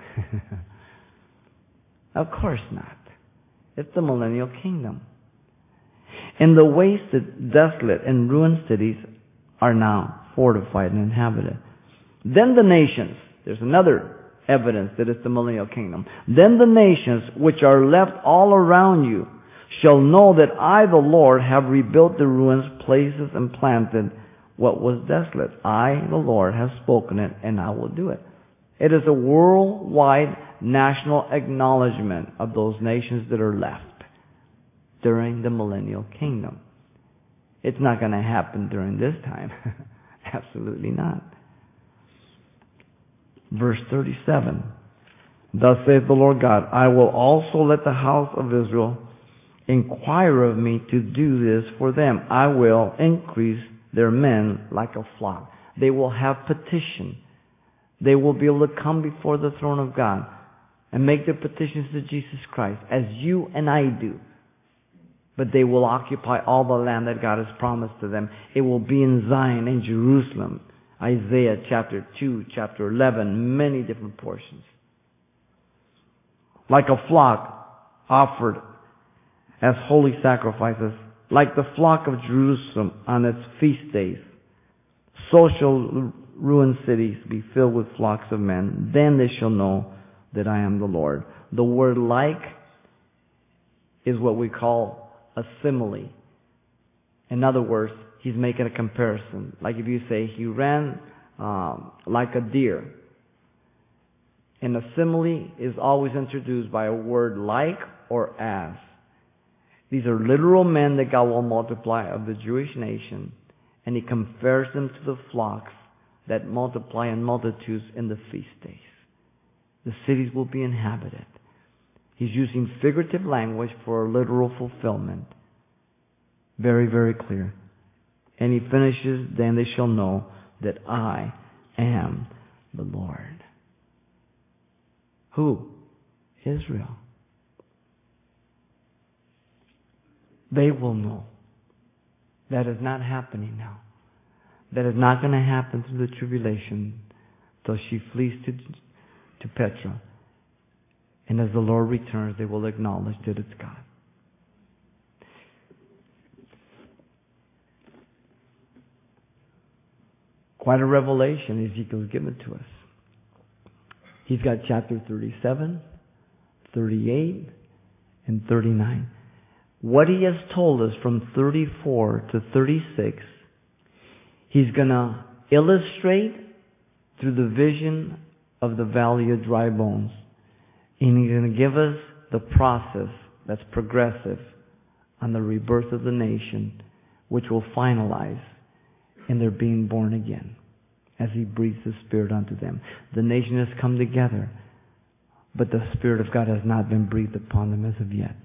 Of course not. It's the millennial kingdom. And the wasted, desolate, and ruined cities are now fortified and inhabited. Then the nations, there's another evidence that it's the millennial kingdom. Then the nations which are left all around you shall know that I, the Lord, have rebuilt the ruins, places, and planted what was desolate. I, the Lord, have spoken it, and I will do it. It is a worldwide national acknowledgement of those nations that are left during the millennial kingdom. It's not going to happen during this time. Absolutely not. Verse thirty-seven. Thus saith the Lord God, I will also let the house of Israel inquire of me to do this for them. I will increase their men like a flock. They will have petition. They will be able to come before the throne of God and make their petitions to Jesus Christ, as you and I do. But they will occupy all the land that God has promised to them. It will be in Zion, in Jerusalem. Isaiah chapter two, chapter eleven, many different portions. Like a flock offered as holy sacrifices, like the flock of Jerusalem on its feast days, so shall ruined cities be filled with flocks of men. Then they shall know that I am the Lord. The word like is what we call a simile. In other words, he's making a comparison. Like if you say, he ran um, like a deer. And a simile is always introduced by a word like or as. These are literal men that God will multiply of the Jewish nation, and he compares them to the flocks that multiply in multitudes in the feast days. The cities will be inhabited. He's using figurative language for a literal fulfillment. Very, very clear. And he finishes, then they shall know that I am the Lord. Who? Israel. They will know. That is not happening now. That is not going to happen through the tribulation till she flees to, to Petra. And as the Lord returns, they will acknowledge that it's God. Quite a revelation Ezekiel's given to us. He's got chapter thirty-seven, thirty-eight, and thirty-nine. What he has told us from thirty-four to thirty-six, he's going to illustrate through the vision of the valley of dry bones. And he's going to give us the process that's progressive on the rebirth of the nation, which will finalize in their being born again as he breathes the Spirit unto them. The nation has come together, but the Spirit of God has not been breathed upon them as of yet.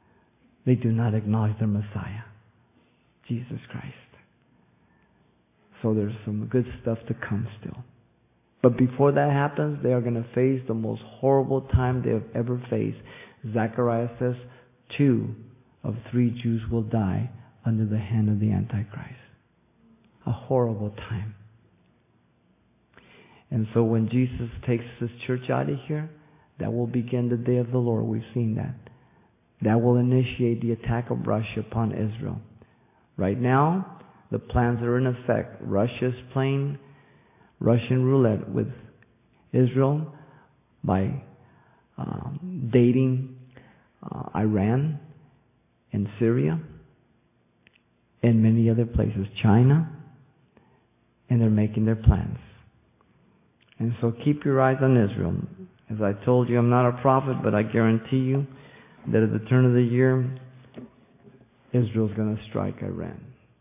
They do not acknowledge their Messiah, Jesus Christ. So there's some good stuff to come still. But before that happens, they are going to face the most horrible time they have ever faced. Zechariah says two of three Jews will die under the hand of the Antichrist. A horrible time. And so when Jesus takes His church out of here, that will begin the day of the Lord. We've seen that. That will initiate the attack of Russia upon Israel. Right now, the plans are in effect. Russia is playing Russian roulette with Israel by um, dating uh, Iran and Syria and many other places, China, and they're making their plans. And so keep your eyes on Israel. As I told you, I'm not a prophet, but I guarantee you that at the turn of the year, Israel's going to strike Iran.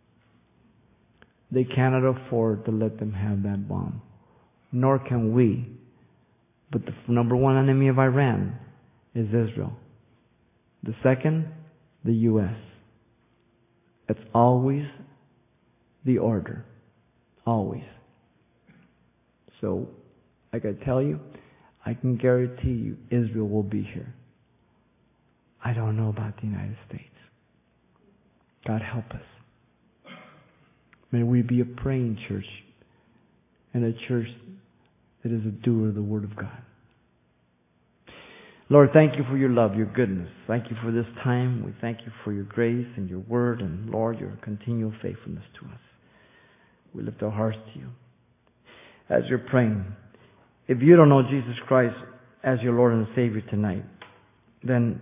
They cannot afford to let them have that bomb. Nor can we. But the number one enemy of Iran is Israel. The second, the U S It's always the order. Always. So, like I tell you, I can guarantee you Israel will be here. I don't know about the United States. God help us. May we be a praying church and a church that is a doer of the Word of God. Lord, thank you for your love, your goodness. Thank you for this time. We thank you for your grace and your word and, Lord, your continual faithfulness to us. We lift our hearts to you. As you're praying, if you don't know Jesus Christ as your Lord and Savior tonight, then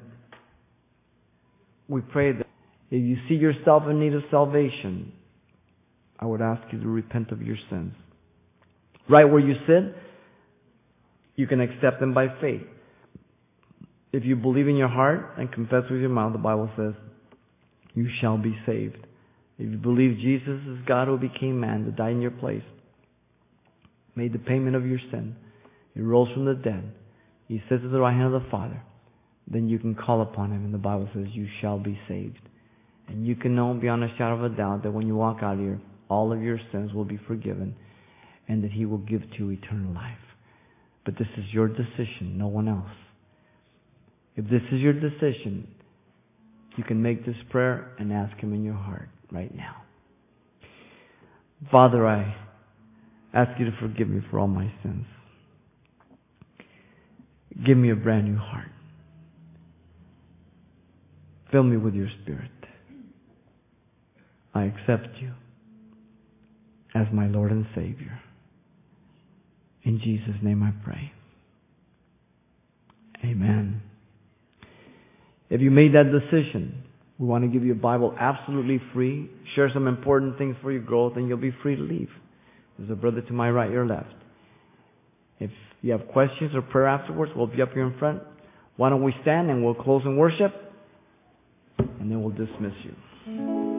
we pray that if you see yourself in need of salvation, I would ask you to repent of your sins. Right where you sit, you can accept them by faith. If you believe in your heart and confess with your mouth, the Bible says, you shall be saved. If you believe Jesus is God who became man to die in your place, made the payment of your sin, He rose from the dead, He sits at the right hand of the Father, then you can call upon Him, and the Bible says you shall be saved. And you can know beyond a shadow of a doubt that when you walk out of here, all of your sins will be forgiven, and that He will give to you eternal life. But this is your decision, no one else. If this is your decision, you can make this prayer and ask Him in your heart right now. Father, I ask you to forgive me for all my sins. Give me a brand new heart. Fill me with your Spirit. I accept you as my Lord and Savior. In Jesus' name I pray. Amen. If you made that decision, we want to give you a Bible absolutely free, share some important things for your growth, and you'll be free to leave. There's a brother to my right, your left. If you have questions or prayer afterwards, we'll be up here in front. Why don't we stand and we'll close in worship, and then we'll dismiss you.